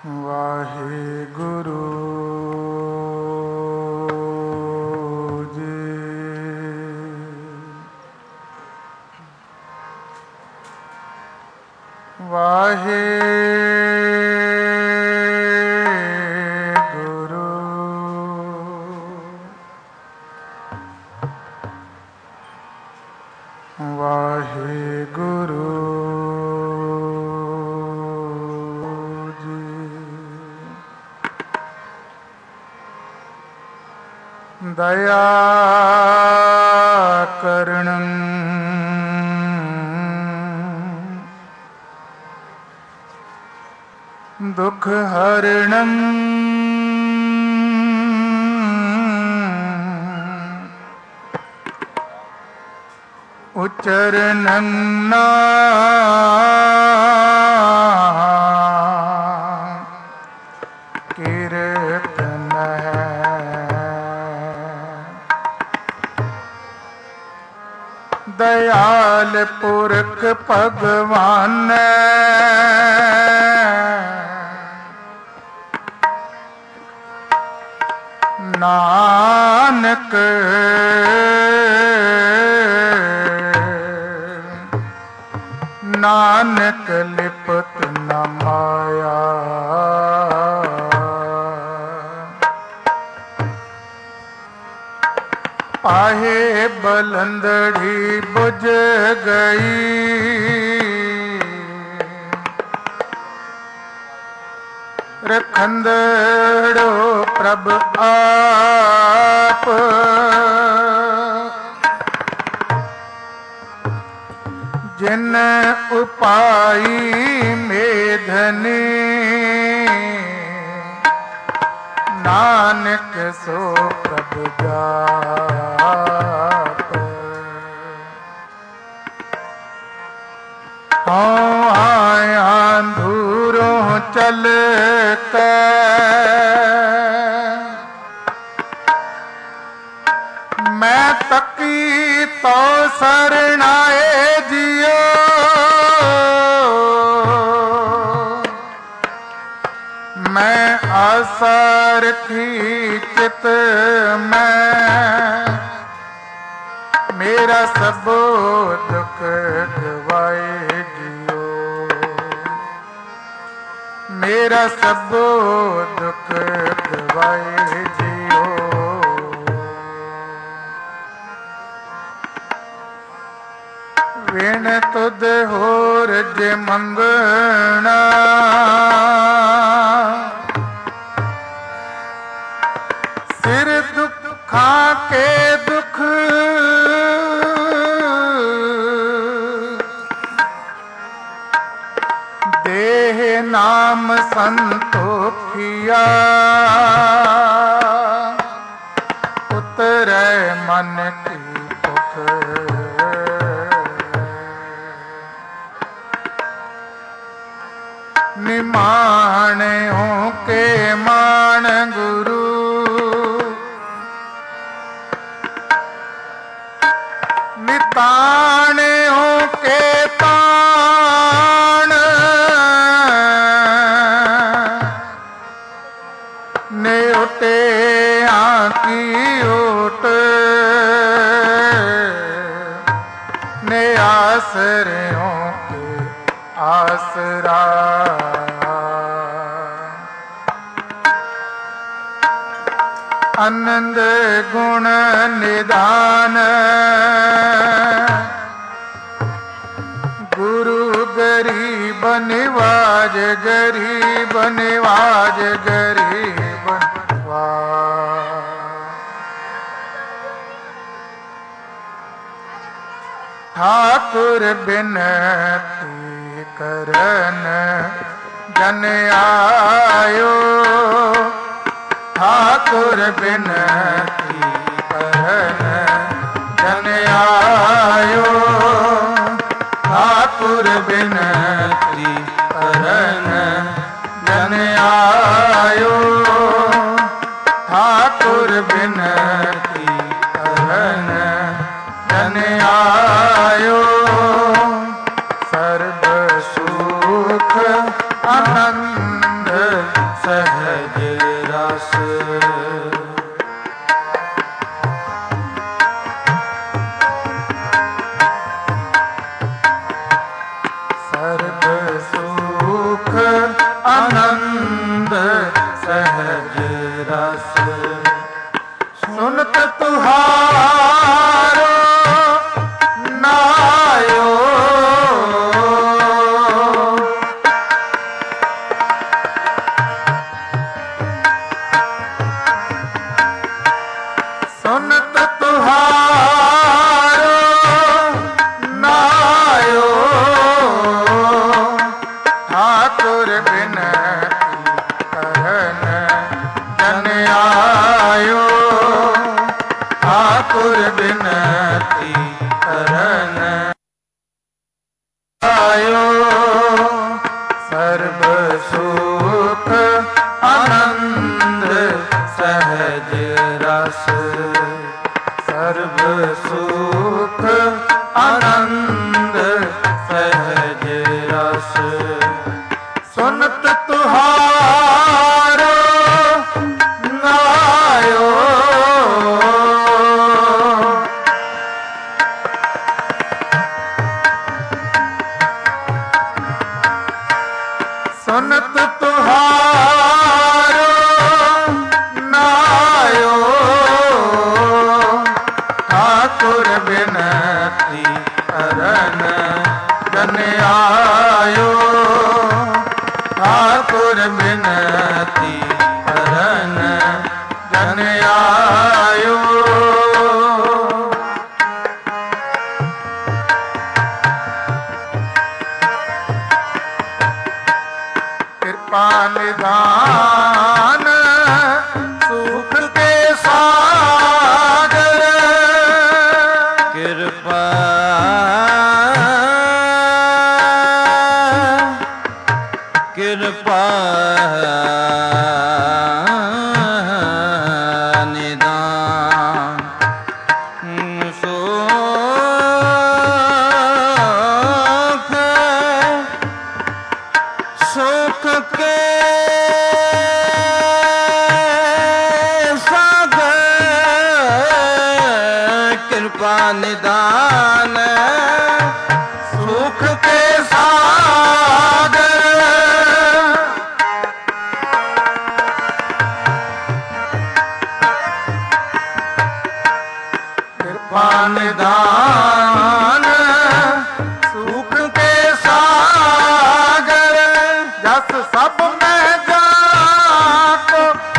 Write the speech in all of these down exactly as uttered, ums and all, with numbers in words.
ਵਾਹਿਗੁਰੂ ਜੀ। ਵਾਹਿਗੁਰੂ ਵਾਹਿਗੁਰੂ ਦਇਆ ਕਰਨੰ ਦੁਖ ਹਰਣੰ ਉਚਰਨੰ ਨਾਮ ਕੀਰਤਨ दयाल पुरख भगवान नानक नानक लिपत न माया आहे बलंदड़ी बुझ गई रखंदड़ो प्रभ आप जिन उपाई मेधनी नानक सो प्रभ जाप। हाँ आया दूरों चल के मैं तकी तो सरनाए जियो मैं आशा रखी चित में मेरा सबो दुख गवाए जियो मेरा सबो दुख गवाए जियो। विण तुद होर जे मंगना सिर दुखा के दुख देह नाम संतोखिया उतरे मन की भुख निमाणे हो के मान गुरु निताने हो के ताण ने उठे आकी उठ ने आसरे हो के आसरा आनंद गुण निधान गुरु गरीब निवाज गरीब निवाज गरीब निवाज। ठाकुर बिनती करन जन आयो ठाकुर बिनती करन जन आयो ठाकुर बिनती करन जन आयो ठाकुर बिनती करन जन आयो सर्व सुख आनंद सहज रस। सर्व सुख आनंद सहज रस। सुनत तुहारो नायो, सुनत तुहारो नायो, ठाकुर बिनती करन जन आयो, ठाकुर बिनती करन आयो। सर्व सुख आनंद सहज रस। सर्व सुख आनंद सहज रस। सुनत तुहारो नायो, सुनत तुहारो नायो, ठाकुर बिनती करन जन आयो, ठाकुर बिनती करन जन आयो। कृपा निधान सुख के सागर, कृपा कृपा निदान सुख सुख के सागर। कृपा निदान सुख के सागर। कृपा निदान सुख के सागर। जस सब में जाको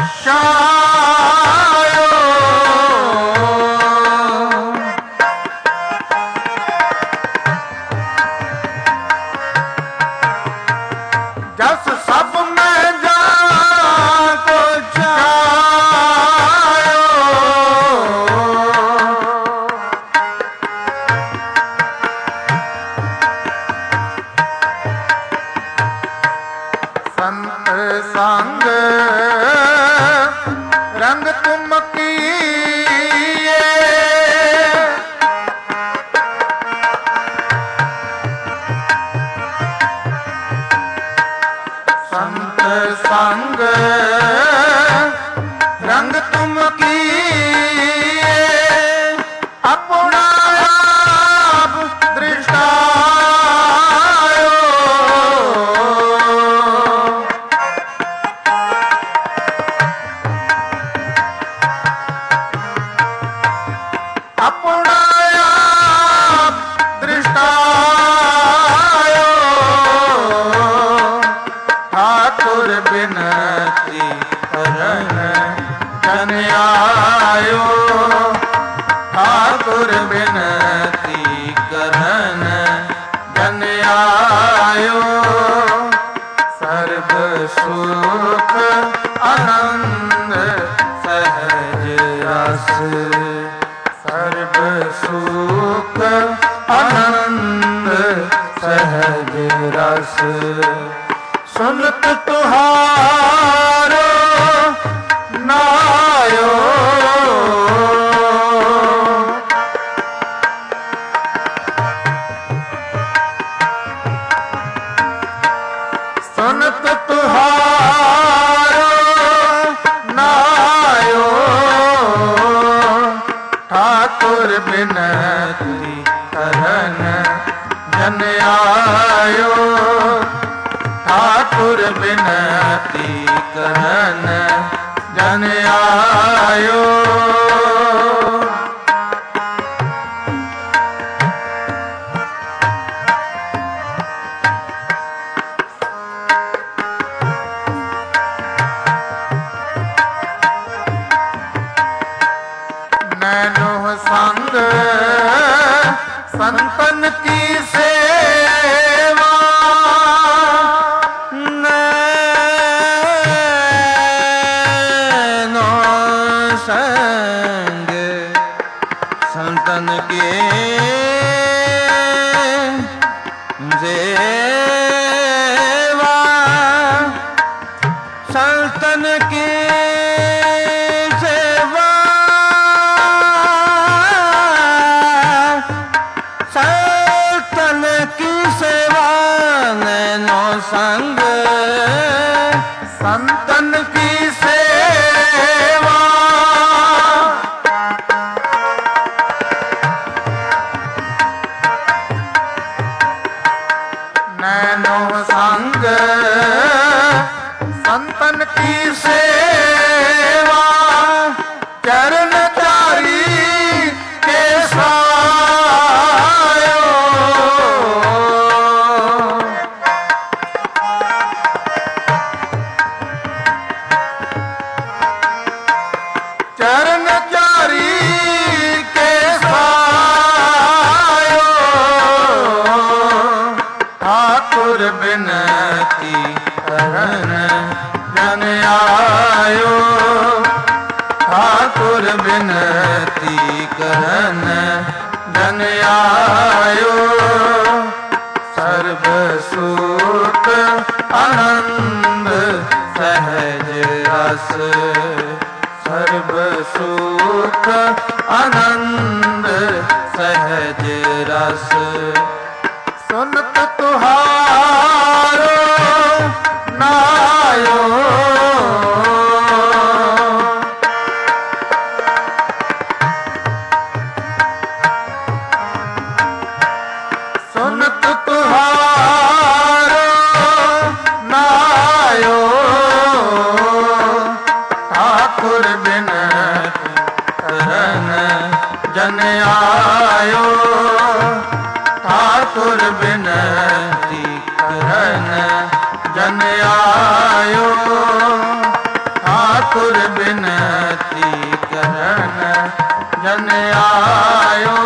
शायो, जस सब में जाको छायो। संत संग रंग तुम किए, संत संग रंग तुम किए। अपना आप दृष्टायो, अपना आप दृष्टायो। ठाकुर बिनती करन जन आयो, ठाकुर बिनती करन जन आयो। सर्व सुख आनंद सहज रस। सर्व सुख आनंद सहज रस। सुनत तुहारो नायो, सुनत तुहारो बिनती करन जन आयो, ठाकुर बिनती करन जन आयो। नैनो संग संतन की सेवा, नैनो संग संतन की सेवा, संतन की संग संतन की सेवा, नैनो संग संतन की सेवा, चरण तारी के सायो, चरण चारी के सायो, ठाकुर बिनती करन जन आयो, ठाकुर बिनती करन जन आयो। सर्व सुख आनंद सहज रस, सर्व सुख आनंद सहज रस, सुनत तुहारो नायो, सुनत तुहारो नायो, ठाकुर बिनती करन जन आयो, ठाकुर बिनती करन जन आयो, ठाकुर बिनती करन जन आयो।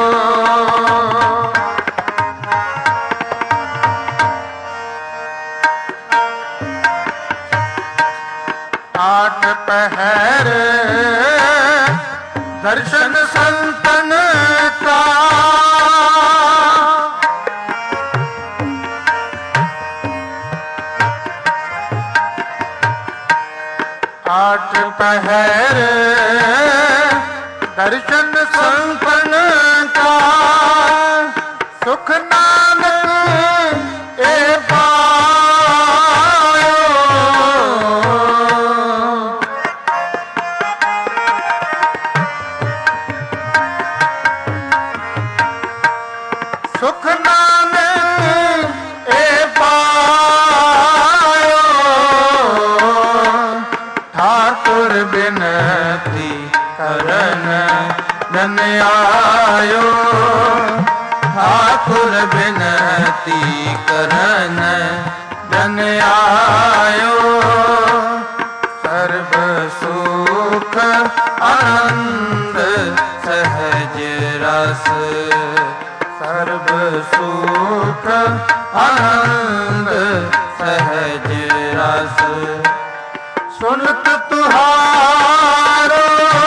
आठ पहर दर्शन संतन का, आठ पहर दर्शन संतन का, सुख नानक ए पायो, सुख नानक ए पायो, ठाकुर बिनती करन जन आयो, ठाकुर बिनती करन जन आयो। सर्व सुख आनंद सहज रस, सर्व सुख आनंद सहज रस, सुनत तुहारो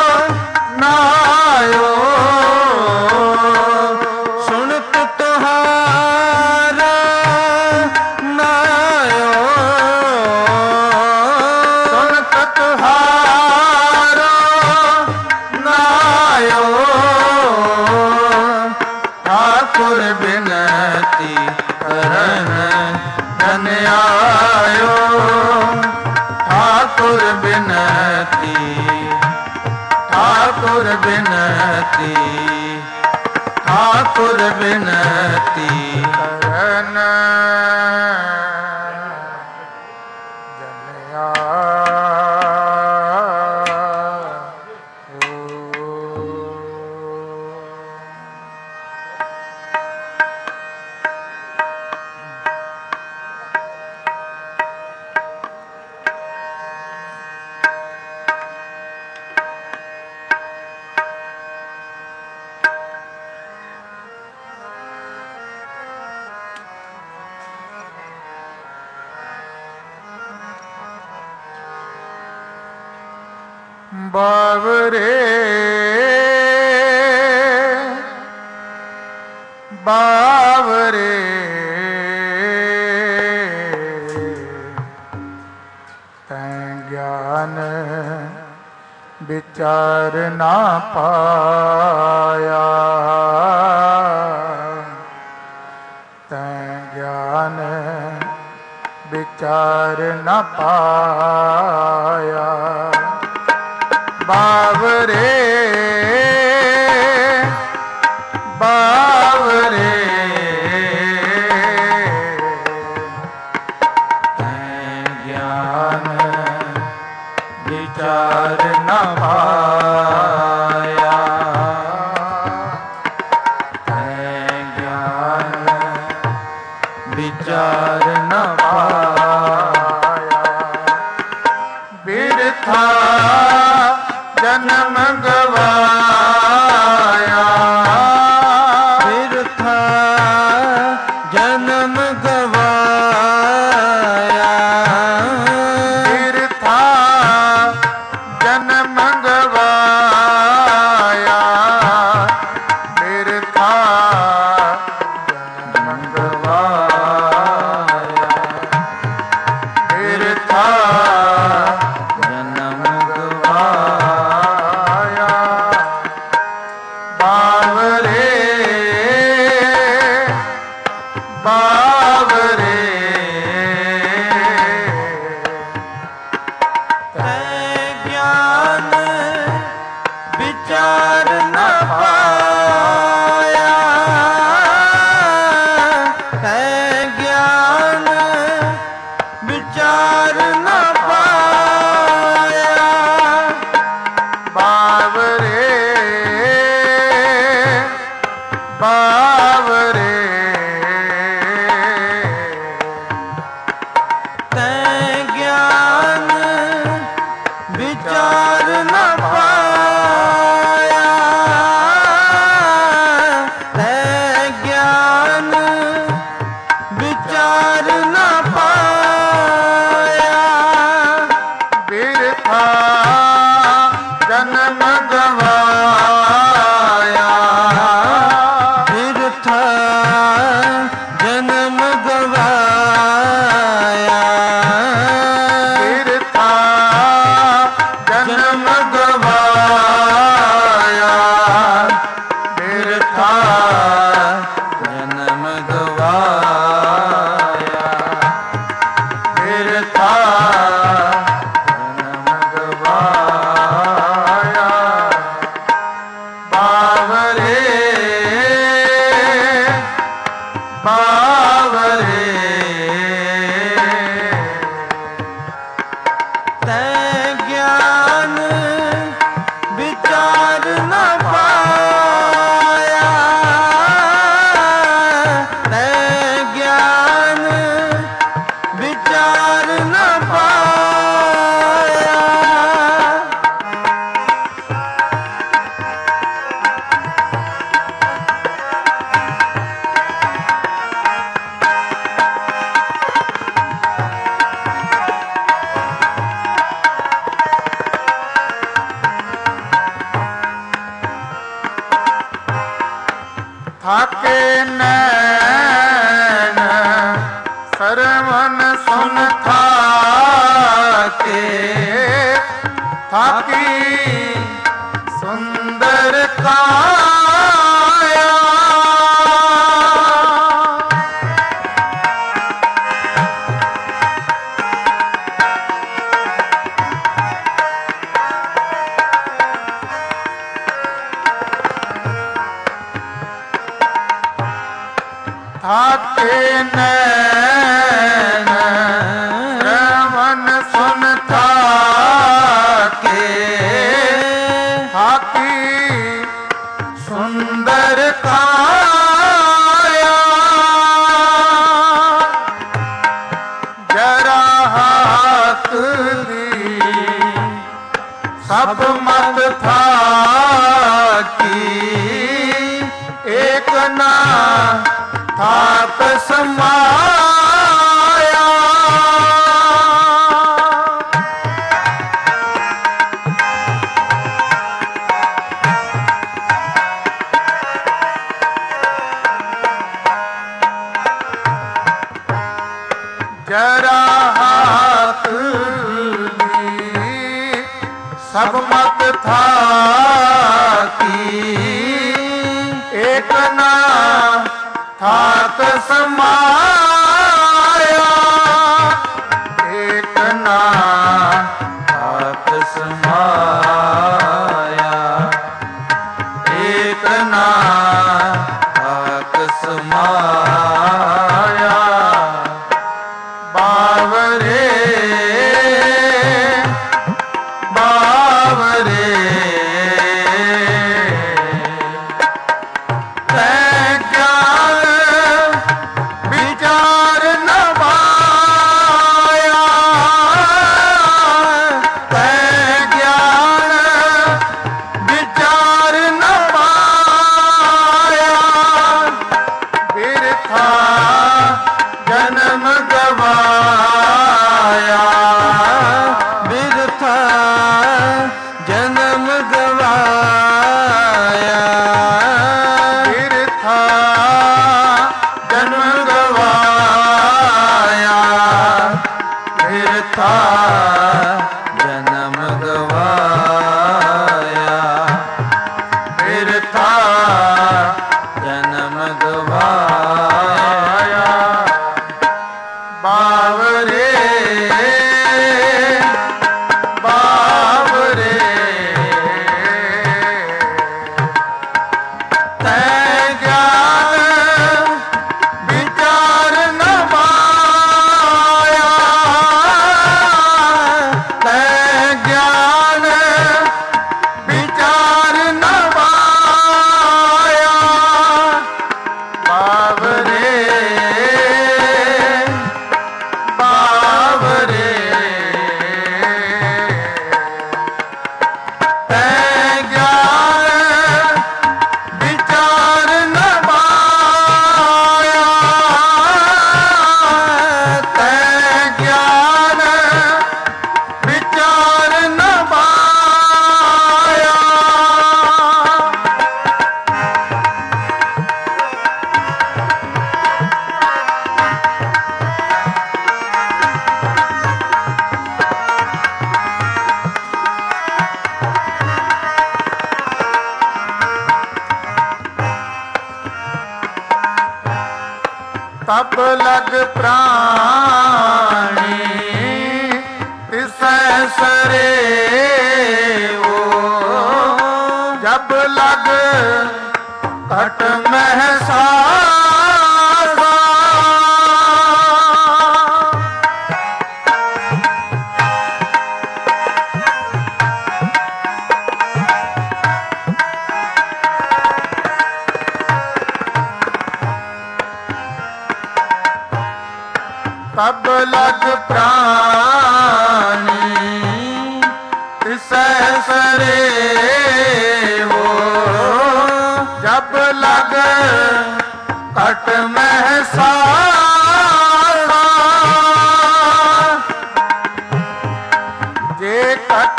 नायो, सुनत तुहारा नायो, सुनत तुहारो नायो, ठाकुर बिनती करन जन आयो, ठाकुर बिनती, ठाकुर बिनती ठाकुर बिनती करन जनिया बावरे बावरे तैं ज्ञान विचार ना पाया तैं ज्ञान विचार न पाया बावरे बावरे तैं ज्ञान विचार न पाया तैं ज्ञान विचार न पाया बिरथा जन्म गवाया बिरथा जन्म गवाया बिरथा जन्म गवाया बिरथा जन्म गवाया बिरथा जन्म बावरे बावरे तैं ज्ञान विचार न पाया तैं ज्ञान विचार न पाया बावरे बावरे तैं ज्ञान विचार न पाया तैं ज्ञान विचार न पाया बिरथा जन्म गवाया बिरथा जन्म गवाया बिरथा जन्म गवाया बिरथा जन्म गवाया बिरथा जन्म गवाया बावरे बावरे तैं ज्ञान विचार न पाया तैं ज्ञान विचार न पाया थाके नैन सरवन सुन थाके थाकी सुंदर काया सुन था के हाथी सुंदर काया जरा हाथ दी सब मत था की एक ना थात समाया जरा हाथ दी सब मत था की एक ना थात समाया एक ना थात समाया एक ना थात समाया बावरे बावरे जन्म गवाया बिरथा जन्म गवाया बिरथा जन्म गवाया बिरथा जन्म गवाया बिरथा जन्म गवाया बावरे बावरे तै ज्ञान विचार न पाया तै ज्ञान विचार न पाया बावरे बावरे तै ज्ञान विचार न पाया तै ज्ञान विचार न पाया तब लग प्राणी तिसै सरे वो जब लग कट महसा तब लग प्राणी तिसै सरे वो जब लग कट महसा जे कट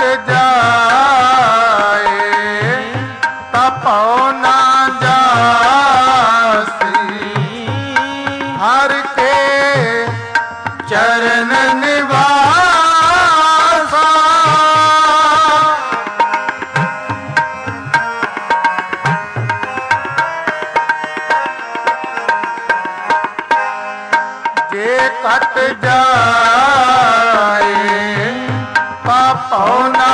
जाए तपो ना जासी हर के चरण निवासा जे कट जाए पापो ना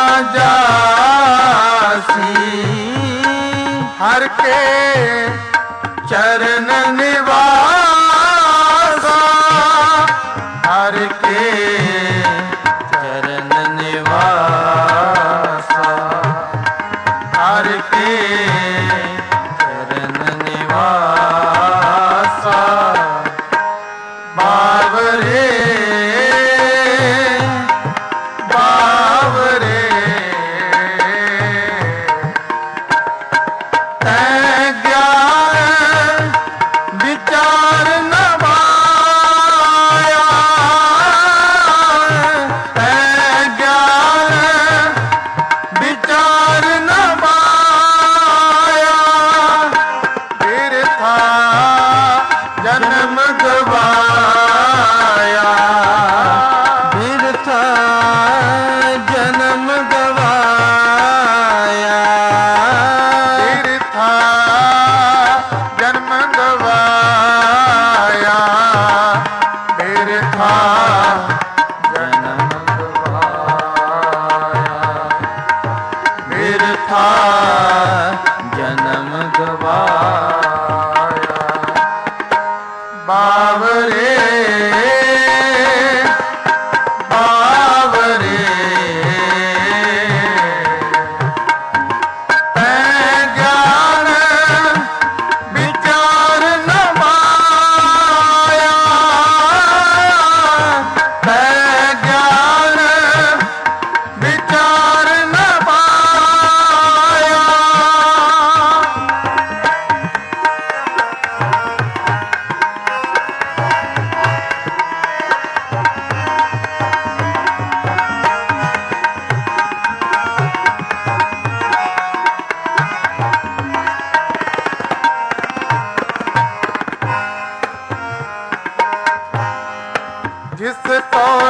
जासी हर के चरण निवासा हर के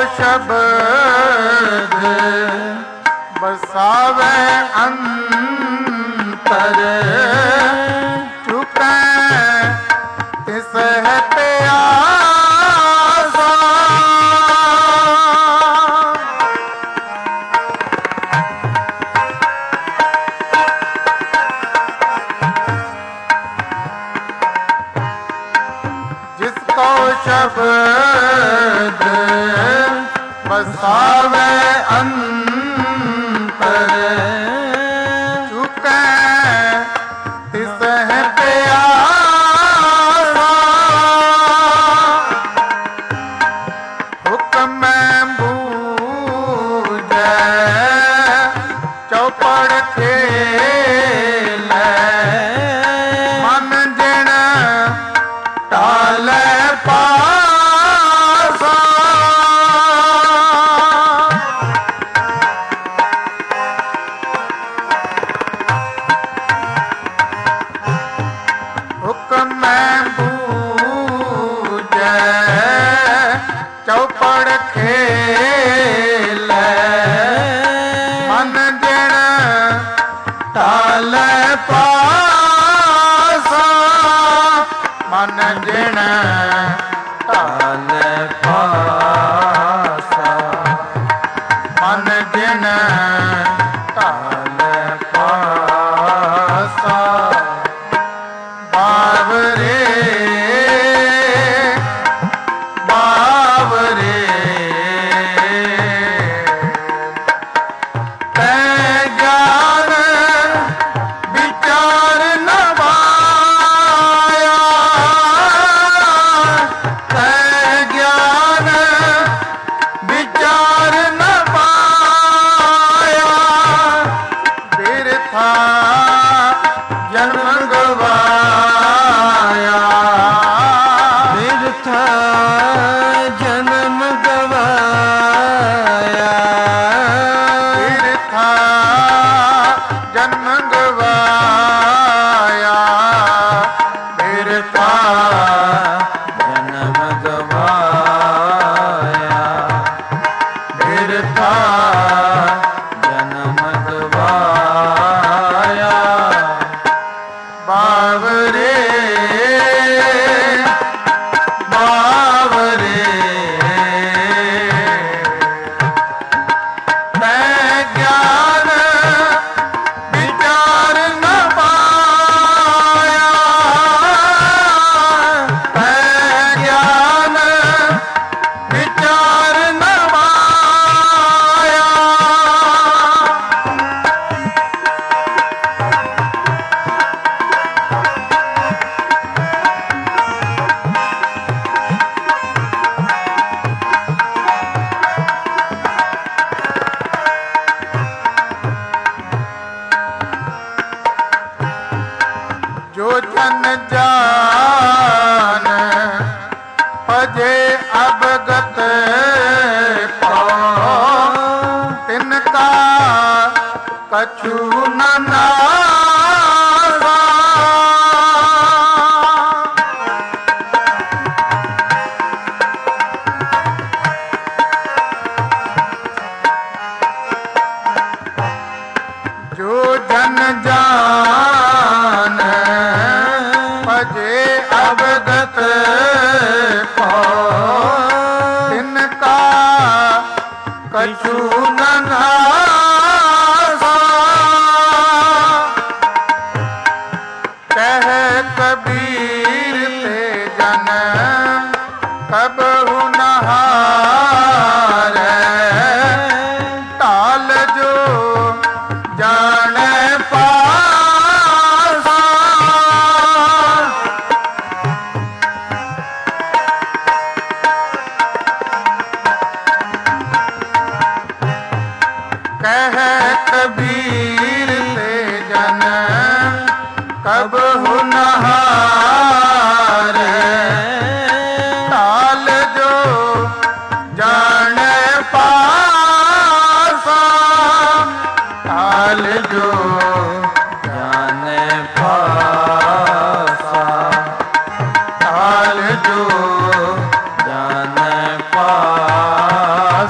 ਸ਼ਬਦ ਬਸਾਵੇ ਅੰਤਰ ਚੁਕੈ ਤਿਸ ਹੈ ਪਿਆਸਾ। ਜਿਸ ਕੋ ਸ਼ਬਦ ਬਸਾਵੇ ਅੰਤਰ ਚੁਕੈ ਤਿਸ ਹੈ ਪਿਆਸਾ। ਹੁਕਮ ਬੂਝੈ ਚੌਪੜ ਖੇਲੈ ਮਨ ਜਿਣ ਟਾਲੈ ਪਾਸਾ। ਹੁਕਮ ਬੂਝੈ ਚੌਪੜ ਖੇਲੈ ਮਨ ਜਿਣ ਟਾਲੈ ਪਾਸਾ। ਮਨ ਜਿਣ ਟਾਲੈ ਪਾਸਾ। ਮਨ ਜਿਣ ਟਾਲੈ ਪਾਸਾ। ਬਾਵਰੇ ਬਾਵਰੇ ਤੈ ਗਿਆਨ ਵਿਚਾਰ ਨ ਪਾਇਆ। ਤੈ ਗਿਆਨ ਵਿਚਾਰ ਨ ਪਾਇਆ। ਬਿਰਥਾ ਜਨਮ ਗਵਾਇਆ। ਬਿਰਥਾ ਜਨਮ ਗਵਾਇਆ। ਬਿਰਥਾ ਜਨਮ ਗਵਾਇਆ। ਬਿਰਥਾ ਜਨਮ ਗਵਾਇਆ। ਬਿਰਥਾ ਜਨਮ ਗਵਾਇਆ। ਬਾਵਰੇ ਬਾਵਰੇ ਤੈ ਗਿਆਨ ਵਿਚਾਰ ਨ ਪਾਇਆ। ਤੈ ਗਿਆਨ ਵਿਚਾਰ ਨ ਪਾਇਆ। ਜੋ ਜਨ ਜਾਨ ਭਜੇ ਅਵਗਤ ਪਾਉ ਤਿਨ ਕਾ ਕਛੂ ਨ ਨਾਸਾ। ਜੋ ਜਨ ਜਾਨ ਭਜੇ ਅਵਗਤ ਪਾਉ ਤਿਨ ਕਾ ਕਛੂ ਨ ਨਾਸਾ। ਕਹਿ ਕਬੀਰ ਤੇ ਜਨ ਕਬਹੁ ਨ ਹਾਰੈ। ਢਾਲ ਜੋ ਜਾਣੈ ਪਾਸਾ। ਕਹਿ ਕਬੀਰ ਤੇ ਜਨ ਕਬਹੁ ਨ ਹਾਰੈ। ਢਾਲ ਜੋ ਜਾਣੈ ਪਾਸਾ। ਢਾਲ ਜੋ ਜਾਣੈ ਪਾਸਾ। ਢਾਲ ਜੋ ਜਾਣੈ ਪਾਸਾ।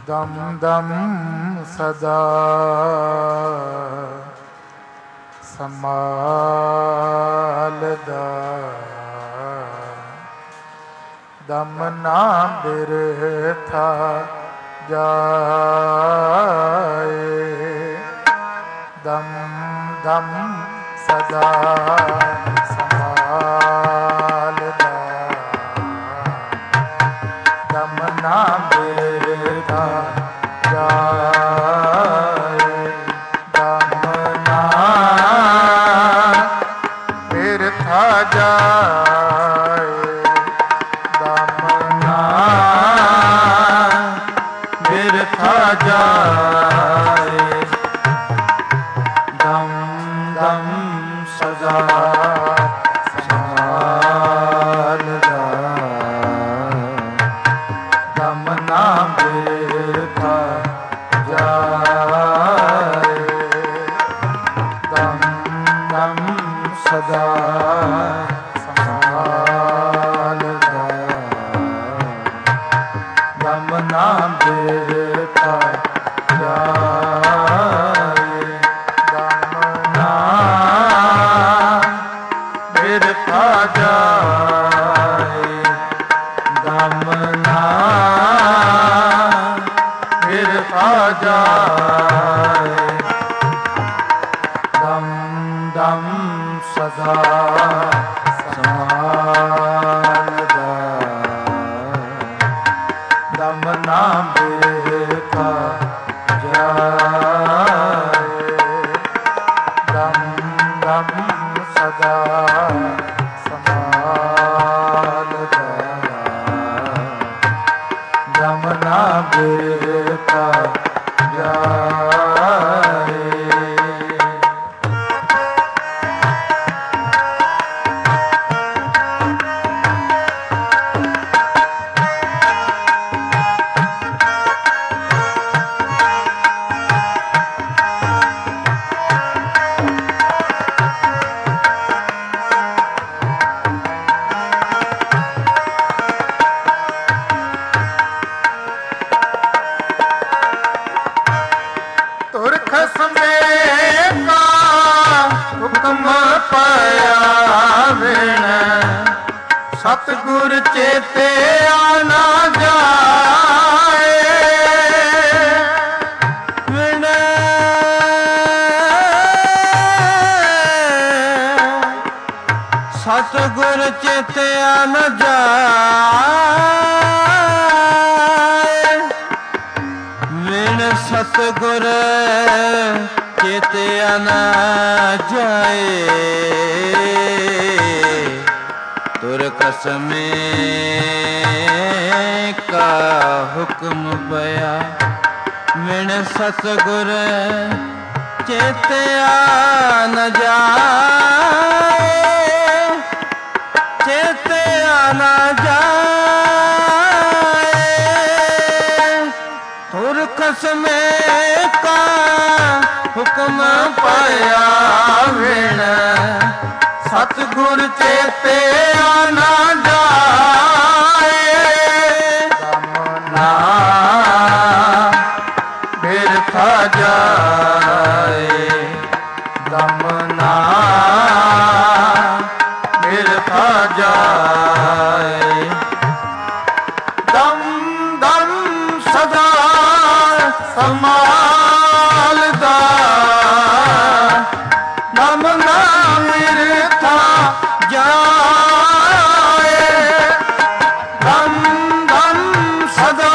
ਦਮ ਦਮ ਸਦਾ ਸੰਭਾਲਦਾ, ਦਮ ਨਾ ਬਿਰਥਾ ਜਾਏ, ਦਮ ਦਮ ਸਦਾ ਸੰਭਾਲਦਾ, ਦਮ ਨਾ ਬਿਰਥਾ ਜਾਏ, ਦਮ ਨਾ ਬਿਰਥਾ ਜਾਏ, ਦਮ ਨਾ ਬਿਰਥਾ ਜਾਏ, ਦਮ ਦਮ ਸਦਾ ਸੰਭਾਲਦਾ, ਦਮ ਨਾ ਬਿਰਥਾ ਜਾਏ, ਦਮ ਦਮ ਸਦਾ ਸੰਭਾਲਦਾ, ਦਮ ਨਾ ਬਿਰਥਾ ਜਾਏ, ਦਮ ਨਾ ਬਿਰਥਾ ਜਾਏ, ਦਮ ਨਾ ਬਿਰਥਾ ਜਾਏ, ਦਮ ਦਮ ਸਦਾ ਸੰਭਾਲਦਾ, ਦਮ ਨਾ ਬਿਰਥਾ ਜਾਏ, ਦਮ ਦਮ ਸਦਾ ਸੰਭਾਲਦਾ, ਦਮ ਨਾ ਬਿਰਥਾ ਜਾਏ। ਸਤਿਗੁਰ ਚੇਤੇ ਆ ਨਾ ਜਾਏ, ਵਿਣ ਸਤਿਗੁਰ ਚੇਤੇ ਆ ਨਾ ਜਾਏ, ਵਿਣ ਸਤਿਗੁਰ ਚੇਤੇ ਆ ਨਾ ਜਾਏ, ਤੁਰ ਕਸਮੇ ਕਾ ਹੁਕਮ ਪਿਆ, ਵਿਣ ਸਤਿਗੁਰ ਚੇਤਿਆ ਨ ਜਾਏ, ਚੇਤਿਆ ਨ ਜਾਏ, ਤੁਰ ਕਸਮੇ ਕਾ ਹੁਕਮ ਪਿਆ, ਵਿਣ ਸਤਿਗੁਰ ਚੇਤੇ ਆ ਨਾ ਜਾਏ, ਦਮ ਨਾ ਬਿਰਥਾ ਜਾਏ, ਦਮ ਨਾ ਬਿਰਥਾ ਜਾਏ, ਦਮ ਦਮ ਸਦਾ ਸੰਭਾਲਦਾ, ਦਮ ਨਾ ਬਿਰਥਾ ਜਾਏ, ਦਮ ਦਮ ਸਦਾ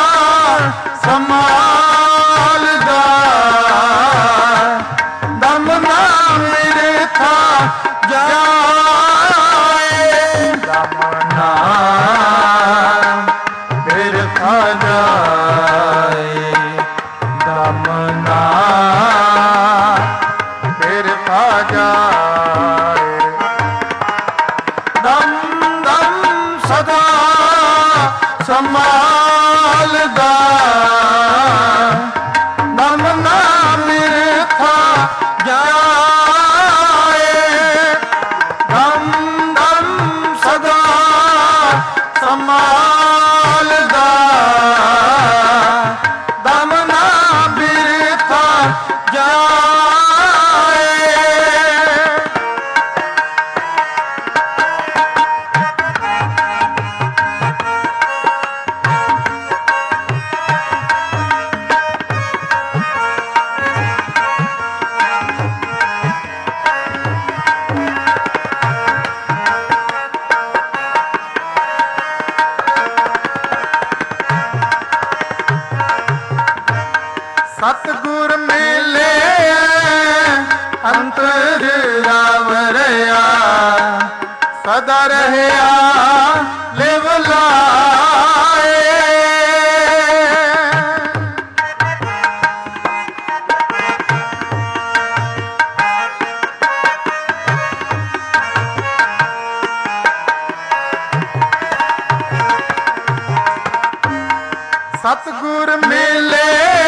ਸੰਭਾਲਦਾ, ਦਮ ਨਾ ਬਿਰਥਾ ਜਾਏ, ਦਮ ਨਾ ਬਿਰਥਾ ਜਾਏ, ਦਮ ਨਾ ਬਿਰਥਾ ਜਾਏ, ਦਮ ਦਮ ਸਦਾ ਸੰਭਾਲਦਾ, ਦਮ ਨਾ ਬਿਰਥਾ ਜਾਏ, ਦਮ ਦਮ ਸਦਾ ਸੰਭਾਲਦਾ, ਸਤਿਗੁਰ ਮਿਲੇ ਅੰਤਰ ਰਾਵਰਿਆ ਸਦਾ ਰਹਿਆ ਲਿਵ ਲਾਏ। ਸਤਿਗੁਰ ਮਿਲੇ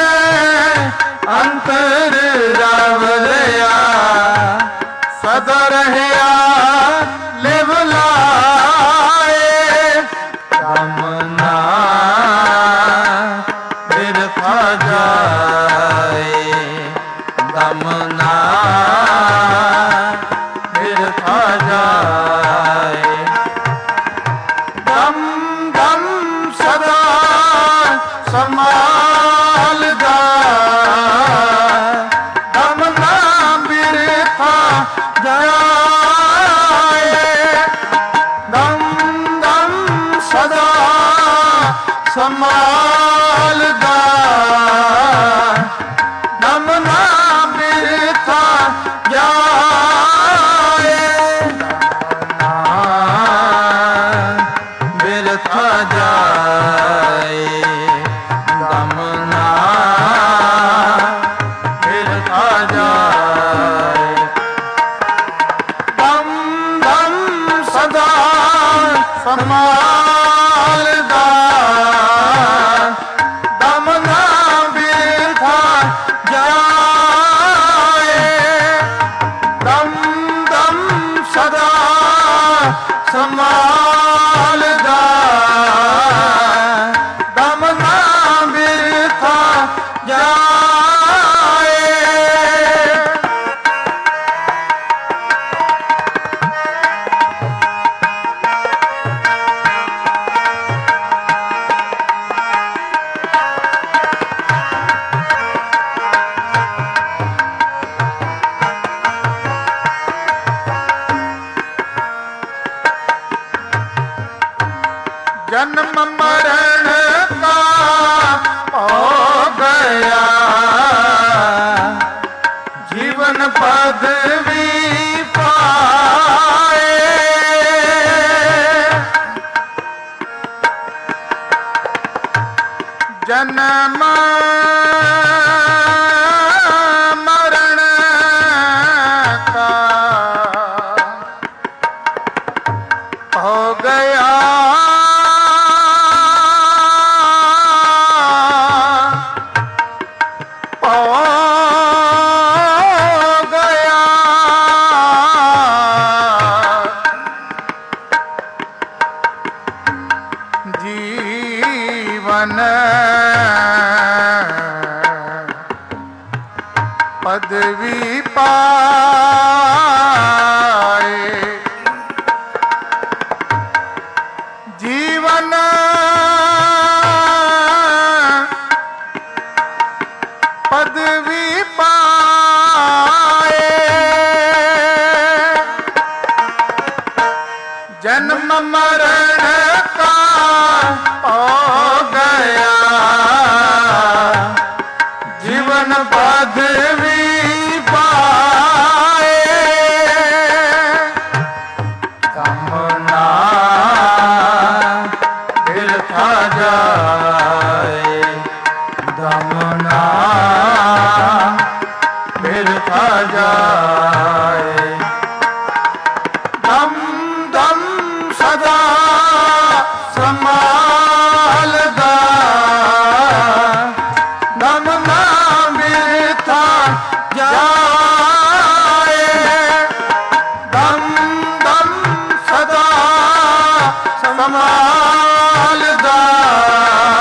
ਅੰਤਰ ਰਾਵਰਿਆ ਸਦਾ ਰਹਿਆ ਲਿਵ ਲਾਏ। ਦਮ ਨਾ ਬਿਰਥਾ ਜਾਏ, ਦਮ ਨਾ ਬਿਰਥਾ ਜਾਏ। ਦਮ ਦਮ ਸਦਾ ਸੰਭਾਲਦਾ ਦਮ ਨਾ ਬਿਰਥਾ ਜਾਏ। ਦਮ ਦਮ ਸਦਾ ਸੰਭਾਲਦਾ ਦਮ ਨਾ ਬਿਰਥਾ ਜਾਏ। ਬਿਰਥਾ ਜਾਏ, ਦਮ ਨਾ ਬਿਰਥਾ ਜਾਏ। ਦਮ ਦਮ ਸਦਾ ਸੰਭਾਲਦਾ ਦਮ ਨਾ ਬਿਰਥਾ ਜਾਏ। ਦਮ ਦਮ ਸਦਾ ਸੰਭਾਲਦਾ ਦਮ ਨਾ ਬਿਰਥਾ ਜਾਏ। जन्म मरण का हो गया जीवन पदवी पाए। जन्म मरण का हो गया जीवन पदवी पाए। जीवन पदवी पाए। जन्म मरण का हो गया जीवन पदवी पाए। दम ना बिरथा जाए, दम ना बिरथा जाए। दम दम सदा संभालदा दम ना बिरथा जाए। दम दम सदा संभालदा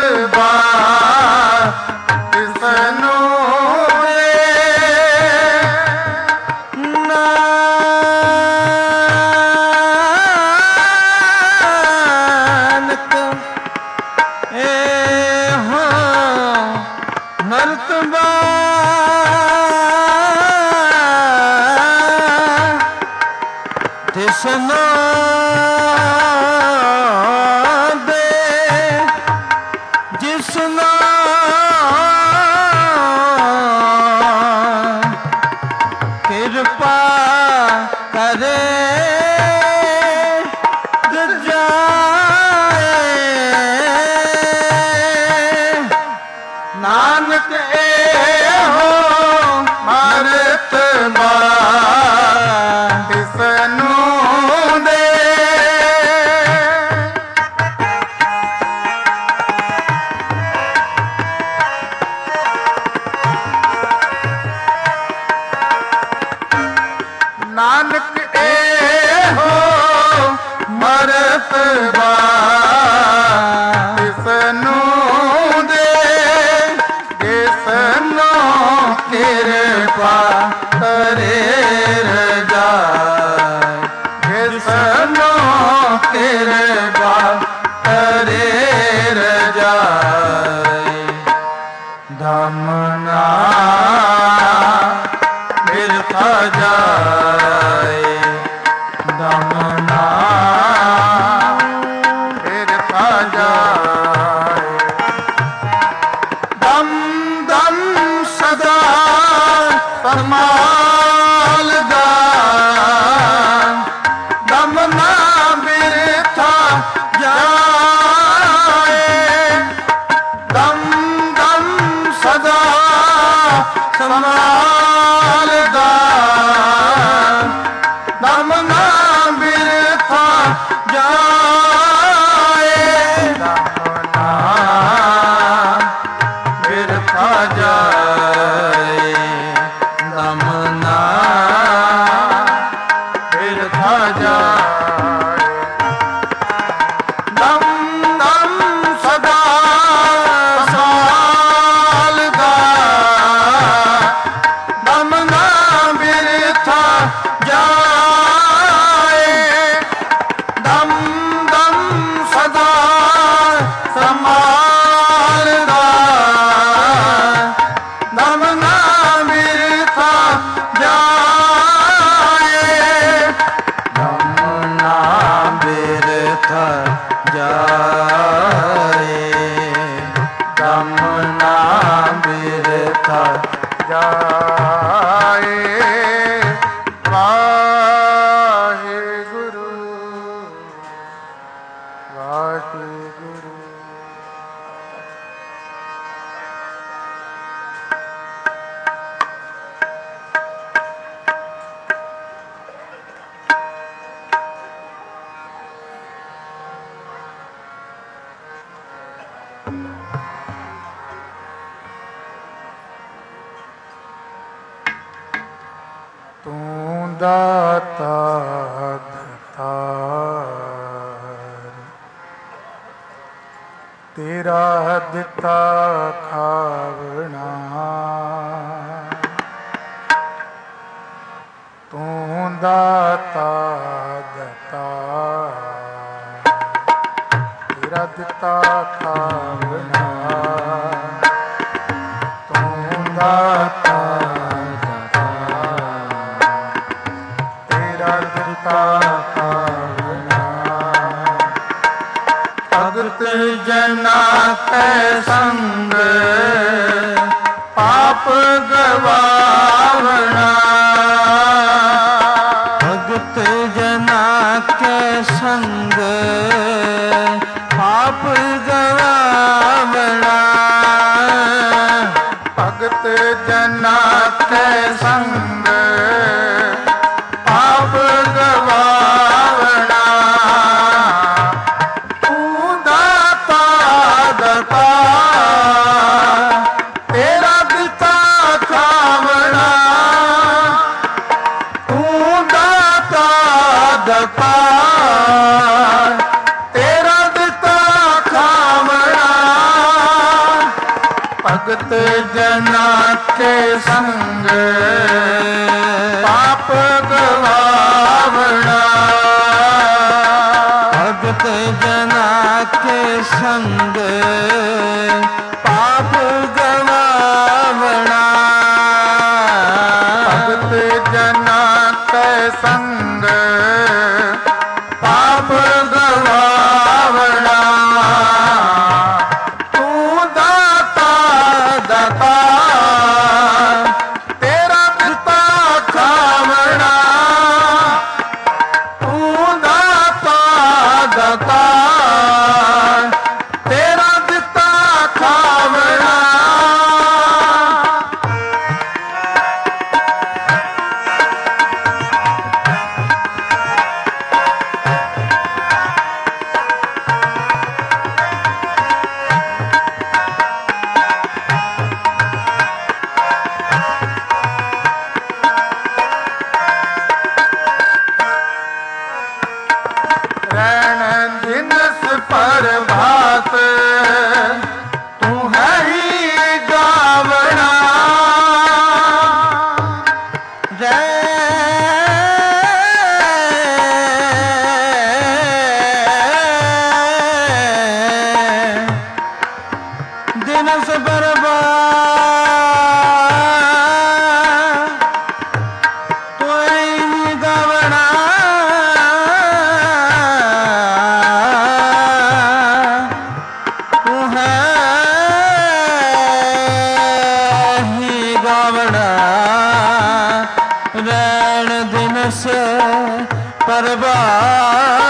ਬਾਰ ਕਿਸ ਨੂੰ ਦੇ ਨਾਨਕ ਇਹੋ ਮਰਤਬਾ ਤਿਸਨੋ ਦੇ ਜਿਸਨੋ ਕਿਰਪਾ ਕਰੇ ਰਜਾਏ ਨਾਨਕ ਇਹੋ ਮਰਤਬਾ ਕਿਸ ਨੂੰ ਦੇ ਨਾਨਕ ਇਹੋ ਮਰਤਬਾ ਕਿਸ ਨੂੰ ਦੇ ਜਿਸ ਨੂੰ ਕਿਰਪਾ ਕਰੇ ਰਜਾਏ ਜਿਸ ਨੂੰ ਕਿਰਪਾ ਕਰੇ ਰਜਾਏ ਦਮਨਾ ਬਿਰਥਾ ਜਾਏ ਦਮਨਾ ਬਿਰਥਾ ਜਾਏ ਦਮ ਦਮ ਸਦਾ ਪਰਮਾਲਦਾ ਦਮ ਨਾ ਬਿਰਥਾ ਜਾਏ ਦਮ ਦਮ ਸਦਾ ਸੰਭਾਲਦਾ ਦਮ ਨਾ ਬਿਰਥਾ ਜਾਏ ਦਮ ਨਾ ਬਿਰਥਾ ਜਾਏ ਦਮ ਨਾ ਬਿਰਥਾ ਜਾਏ ਦਮ ਦਮ ਸਦਾ ਸੰਭਾਲਦਾ ਦਮ ਨਾ ਬਿਰਥਾ ਜਾਏ ਦਮ ਦਮ ਸਦਾ ਸੰਭਾਲਦਾ ਦਮ ਨਾ ਬਿਰਥਾ ਜਾਏ ਦਮ ਨਾ ਬਿਰਥਾ ਜਾਏ ਦਮ ਨਾ ਬਿਰਥਾ ਜਾਏ ਵਾਹਿਗੁਰੂ ਵਾਹਿਗੁਰੂ ਤੂੰ ਦਾਤਾ ਦਾਤਾਰ ਤੇਰਾ ਦਿੱਤਾ ਖਾਵਣਾ ਤੂੰ ਦਾਤਾ ਦਾਤਾਰ ਤੇਰਾ ਦਿੱਤਾ ਖਾਵਣਾ ਤੂੰ ਦਾਤਾ ਭਗਤ ਜਨਾ ਕੈ ਸੰਗ ਪਾਪ ਗਵਾਵਣਾ ਭਗਤ ਜਨਾ ਕੈ ਸੰਗ ਪਾਪ ਗਵਾਵਣਾ ਭਗਤ ਜਨਾ ਕੈ ਸੰਗ ਪਾਪ ਗਵਾਵਣਾ ਤੂੰ ਦਾਤਾ ਦਾਤਾਰ ਤੇਰਾ ਦਿੱਤਾ ਖਾਵਣਾ ਤੂੰ ਦਾਤਾ ਦਾਤਾਰ ਤੇਰਾ ਦਿੱਤਾ ਖਾਵਣਾ ਭਗਤ ਜਨਾ ਕੇ ਸੰਗ ਪਾਪ ਗਵਾਵਣਾ ਭਗਤ ਜਨਾ ਕੇ ਸੰਗ ਪਾਪ ਗਵਾਵਣਾ ਭਗਤ ਜਨਾ ਕੇ ਸੰਗ ਪਾਪ ਗਵਾਵਣਾ ਤੂੰ ਦਾਤਾ ਦਾਤਾ ਤੇਰਾ ਦਿੱਤਾ ਖਾਵਣਾ ਤੂੰ ਦਾਤਾ ਦਾਤਾ ਤੇਰਾ ਦਿੱਤਾ ਖਾਵਣਾ ਰਹਿਣ ਦਿਨਸ ਪ੍ਰਭਾਤ ਤੂੰ ਹੈ ਹੀ ਗਾਵਣਾ ਦਿਨਸ ਬਰਬਾਦ ਤੋਈ ਗਵਣਾ ਤੂੰ ਹੈ ਹੀ ਗਵਣਾ ਰਹਿਣ ਦਿਨਸ ਪਰਬਾਦ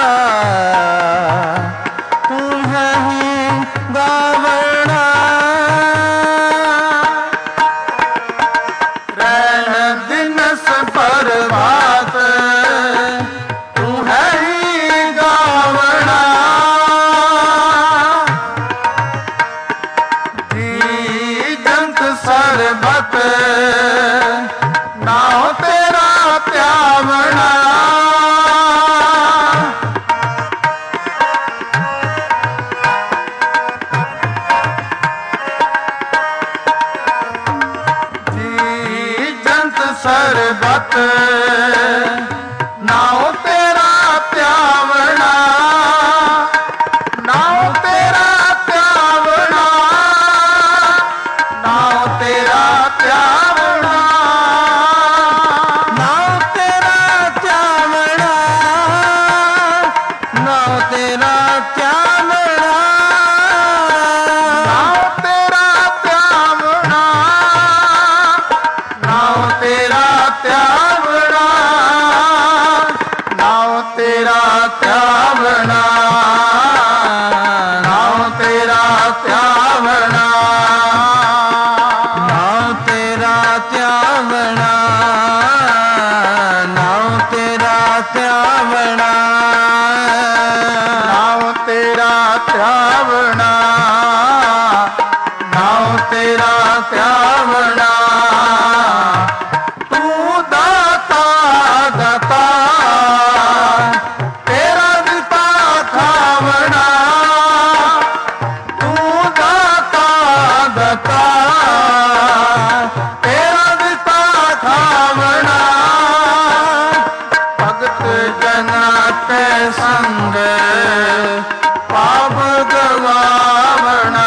ਤੂੰ ਹੈ ਹੀ ਗਵਣਾ ਰਹਿਣ ਦਿਨਸ ਪ੍ਰਭਾਤ ਤੂੰ ਹੈ ਹੀ ਗਾਵਣਾ ਜੀ ਜੰਤ ਸਰਬਤ ਨਾਉ ਤੇਰਾ ਧਿਆਵਣਾ ਜੀ ਜੰਤ ਸਰਬਤ ਨਾਉ ਤੇਰਾ ਧਿਆਵਣਾ ਨਾਉ ਤੇਰਾ ਧਿਆਵਣਾ ਨਾਉ ਤੇਰਾ ਧਿਆਵਣਾ ਨਾਉ ਤੇਰਾ ਧਿਆਵਣਾ ਨਾਉ ਤੇਰਾ ਧਿਆਵਣਾ ਨਾਉ ਤੇਰਾ ਧਿਆਵਣਾ ਨਾਉ ਤੇਰਾ ਧਿਆਵਣਾ ਨਾਉ ਤੇਰਾ ਧਿਆਵਣਾ ਨਾਉ ਤੇਰਾ ਧਿਆਵਣਾ ਨਾਉ ਤੇਰਾ ਧਿਆਵਣਾ ਨਾਉ ਤੇਰਾ ਧਿਆਵਣਾ ਨਾਉ ਤੇਰਾ ਧਿਆਵਣਾ ਨਾਉ ਤੇਰਾ ਧਿਆਵਣਾ ਤੂੰ ਦਾਤਾ ਦਾਤਾ ਤੇਰਾ ਦਿੱਤਾ ਖਾਵਣਾ ਤੂੰ ਦਾਤਾ ਦਾਤਾ ਤੇਰਾ ਦਿੱਤਾ ਖਾਵਣਾ ਭਗਤ ਜਨਾ ਕੇ ਸੰਗ ਪਾਪ ਗਵਾਵਣਾ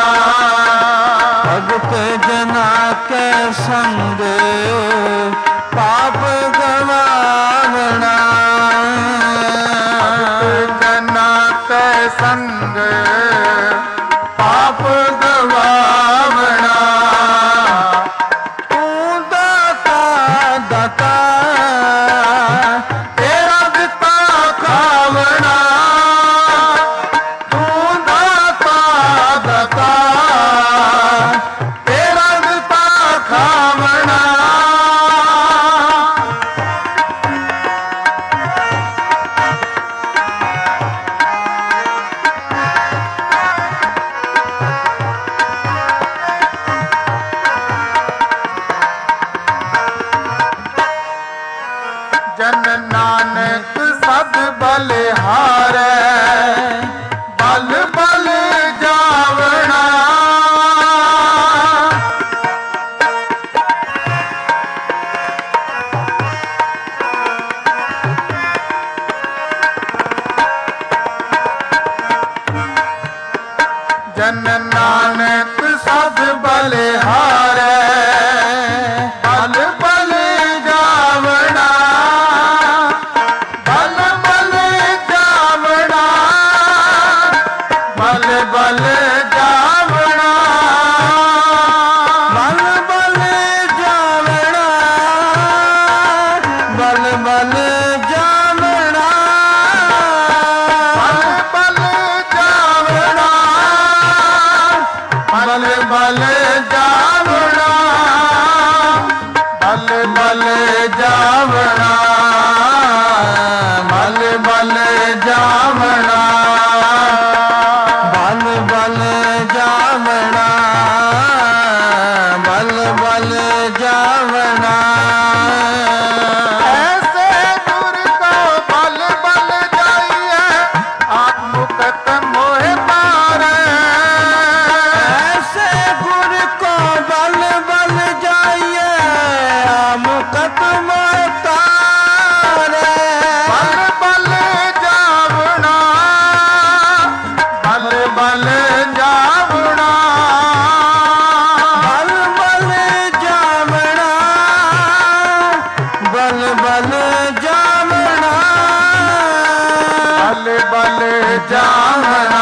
ਭਗਤ ਜਨਾ ਕੇ ਸੰਗ ਪਾਪ ਗਵਾਵਣਾ ਭਗਤ ਜਨਾ ਕੇ ਸੰਗ ਪਾਪ ਗਵਾਵਣਾ ਤੂੰ ਦਾਤਾ ਦਾਤਾ ਤੇਰਾ ਦਿੱਤਾ ਖਾਵਣਾ ਤੂੰ ਦਾਤਾ ਦਾਤਾ ਤੇਰਾ ਦਿੱਤਾ ਖਾਵਣਾ ਸਦ ਬਲਿਹਾਰੈ ਬਲ ਬਲ ਜਾਵਣਾ ਬਲ ਬਲ ਜਾਵਣਾ ਬਲ ਬਲ ਜਾਵਣਾ ਬਲ ਬਲ ਜਾਵਣਾ ਬਲ ਬਲ ਜਾਵਣਾ ਬਲ ਬਲ ਜਾਵਣਾ ਬਲ ਬਲ ਜਾਵਣਾ ਬਲ ਬਲ ਜਾਵਣਾ ਬਲ ਬਲ ਜਾਵਣਾ ਬਲ ਬਲ ਜਾਵਣਾ ਬਲ ਬਲ ਜਾਵਣਾ ਐਸੇ ਗੁਰ ਕੋ ਬਲ ਬਲ ਜਾਈਐ ਆਪ ਮੁਕਤ ਮੋਹਿ ਮਾਰੈ ਐਸੇ ਗੁਰ ਕੋ ਬਲ ਬਲ ਜਾਈਏ ਮੁਕਤ ਮਤਾਰੇ ਬਲ ਬਲ ਜਾਵਣਾ ਬਲ ਬਲ ਜਾਵਣਾ ਬਲ ਬਲ ਜਾਵਣਾ ਬਲ ਬਲ ਜਾਵਣਾ ਬਲ ਬਲ ਜਾਵਣਾ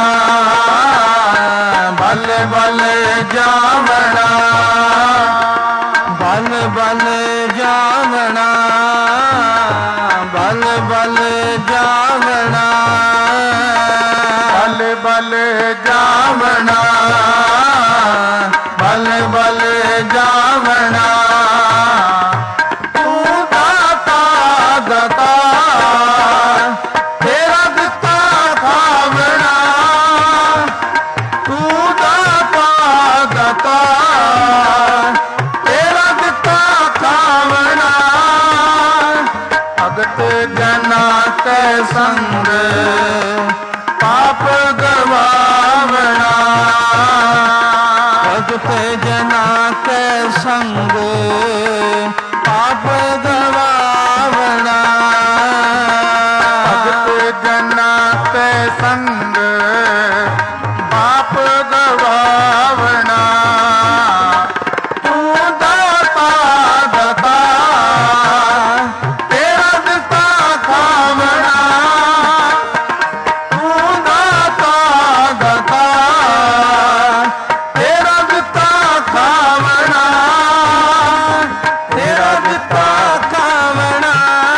ਬਲ ਬਲ ਜਾਵਣਾ ਬਲ ਬਲ ਜਾਵਣਾ ਬਲ ਬਲ ਜਾਵਣਾ ਬਲ ਬਲ ਜਾਵਣਾ ਬਲ ਬਲ ਜਾਵਣਾ ਤੂੰ ਦਾਤਾ ਦਾਤਾ ਤੇਰਾ ਦਿੱਤਾ ਖਾਵਣਾ ਤੂੰ ਦਾਤਾ ਦਾਤਾ ਤੇਰਾ ਦਿੱਤਾ ਖਾਵਣਾ ਭਗਤ ਜਨਾ ਕੈ ਸੰਗ ਪਾਪ ਗਵਾਵਣਾ ਭਗਤ ਜਨਾ ਕੈ ਸੰਗ ਪਾਪ ਗਵਾਵਣਾ ਭਗਤ ਜਨਾ ਕੈ ਸੰਗ ਪਾਪ ਗਵਾਵਣਾ ਤੂੰ ਦਾਤਾ ਦਾਤਾ ਤੇਰਾ ਦਿੱਤਾ ਖਾਵਣਾ ਤੂੰ ਦਾਤਾ ਦਾਤਾ ਤੇਰਾ ਦਿੱਤਾ ਖਾਵਣਾ ਤੇਰਾ ਦਿੱਤਾ ਖਾਵਣਾ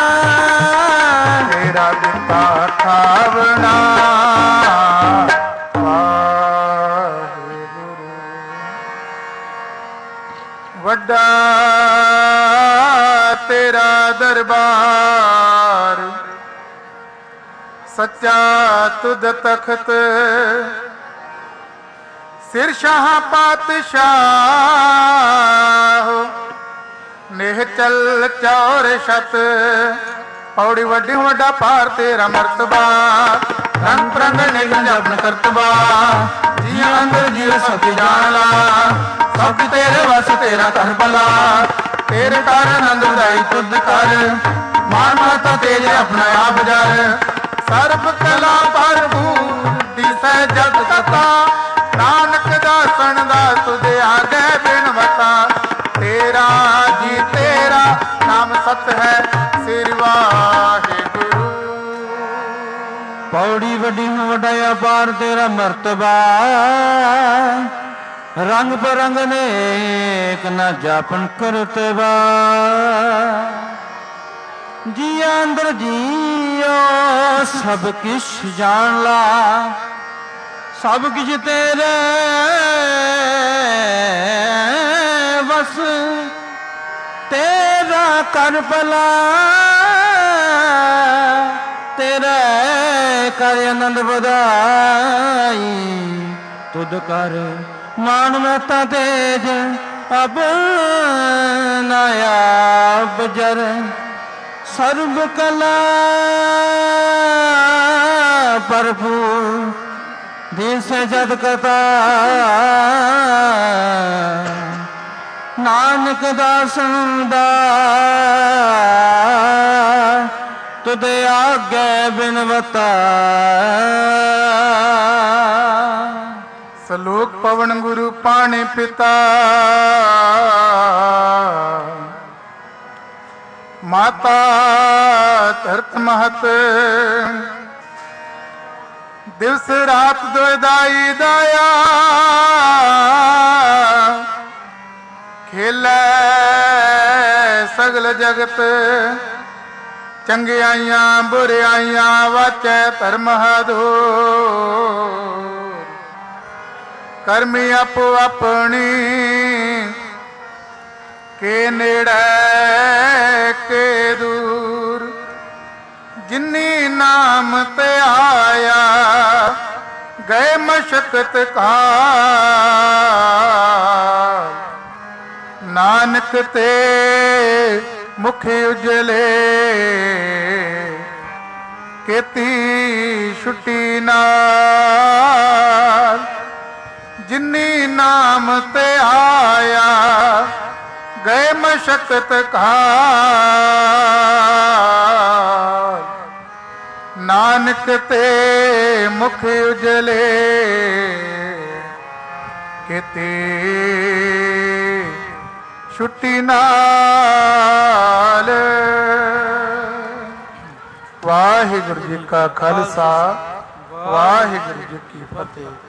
ਤੇਰਾ ਦਿੱਤਾ ਖਾਵਣਾ ਵਾਹਿਗੁਰੂ ਵੱਡਾ ਤੇਰਾ ਦਰਬਾਰ ਸੱਚਾ ਤੁਧ ਤਖਤ ਸਿਰ ਸ਼ਾਹ ਪਾਤਸ਼ਾਹ ਨਿਹਚਲ ਚੌਰ ਛਤ ਪੌੜੀ ਵੱਡੀ ਵੱਡਾ ਪਾਰ ਤੇਰਾ ਮਰਤਬਾ ਰੰਗ ਪ੍ਰੰਗ ਨਿਗਮ ਜਪਨ ਕਰਤਬਾ ਜੀ ਅੰਦਰ ਜੀ ਸਭ ਜਾਣ ਲਾ ਸਭ ਤੇਰੇ ਵਸ ਤੇਰਾ ਕਰ ਭਲਾ ਤੇਰੇ ਕਰ ਆਨੰਦ ਉਦਾਈ ਤੁਧ ਕਰ ਮਾਨ ਮਾਤਾ ਤੇਰੇ ਆਪਣਾ ਆਪ ਜਰ ਸਰਬ ਕਲਾ ਭਰਪੂਰ ਦਿਸੈ ਜਗ ਕਥਾ ਨਾਨਕ ਦਾਸਣ ਦਾ ਤੁਧ ਆਗੇ ਬਿਨਵਤਾ ਤੇਰਾ ਜੀ ਤੇਰਾ ਨਾਮ ਸਤ ਹੈ ਸਿਰ ਵਾਹਿਗੁਰੂ ਪੌੜੀ ਵੱਡੀ ਨੂੰ ਵੱਡਾ ਅਪਾਰ ਤੇਰਾ ਮਰਤਬਾ ਰੰਗ ਬਰੰਗ ਨੇਕ ਨਾ ਜਾਪਨ ਕਰਤਬਾ ਜੀ ਅੰਦਰ ਜੀਓ ਸਭ ਕਿਛ ਜਾਣ ਲਾ ਸਭ ਕਿਛ ਤੇਰੇ ਵਸ ਤੇਰਾ ਕਰ ਭਲਾ ਤੇਰੇ ਕਰ ਆਨੰਦ ਵਧਾਈ ਤੁਧ ਕਰ ਮਾਨ ਮਤਾ ਤੇਜ ਅਬ ਨਾਇਬ ਜਰ ਸਰਬ ਕਲਾ ਭਰਪੂਰ ਦੇਸ ਜਦ ਕਤਾ ਨਾਨਕ ਦਾਸਨ ਦਾ ਤੁਧ ਆਗੇ ਬਿਨਵਤਾ ਸਲੋਕ ਪਵਨ ਗੁਰੂ ਪਾਣੀ ਪਿਤਾ ਮਾਤਾ ਧਰਤ ਮਹਤ ਦਿਵਸ ਰਾਤ ਦੁਇਦਾਈ ਦਾਇਆ ਖੇਲੇ ਸਗਲ ਜਗਤ ਚੰਗਿਆਈਆਂ ਬੁਰਿਆਈਆਂ ਵਾਚੈ ਧਰਮ ਹਦੂਰ ਕਰਮੀ ਆਪੋ ਆਪਣੀ ਕੇ ਨੇੜੇ ਕੇ ਦੂਰ ਜਿਨੀ ਨਾਮ ਤੇ ਆਇਆ ਗਏ ਮਸ਼ਕਤ ਕਾਲ ਨਾਨਕ ਤੇ ਮੁਖ ਉਜਲੇ ਕੀਤੀ ਛੁੱਟੀ ਨਾਲ ਜਿਨੀ ਨਾਮ ਤੇ ਆਇਆ ਗਏ ਮਸ਼ਕਤ ਕਾਲ ਨਾਨਕ ਤੇ ਮੁਖ ਉਜਲੇ ਕੀਤੀ ਛੁੱਟੀ ਨਾਲ। ਵਾਹਿਗੁਰੂ ਜੀ ਕਾ ਖਾਲਸਾ ਵਾਹਿਗੁਰੂ ਜੀ ਕੀ ਫਤਿਹ।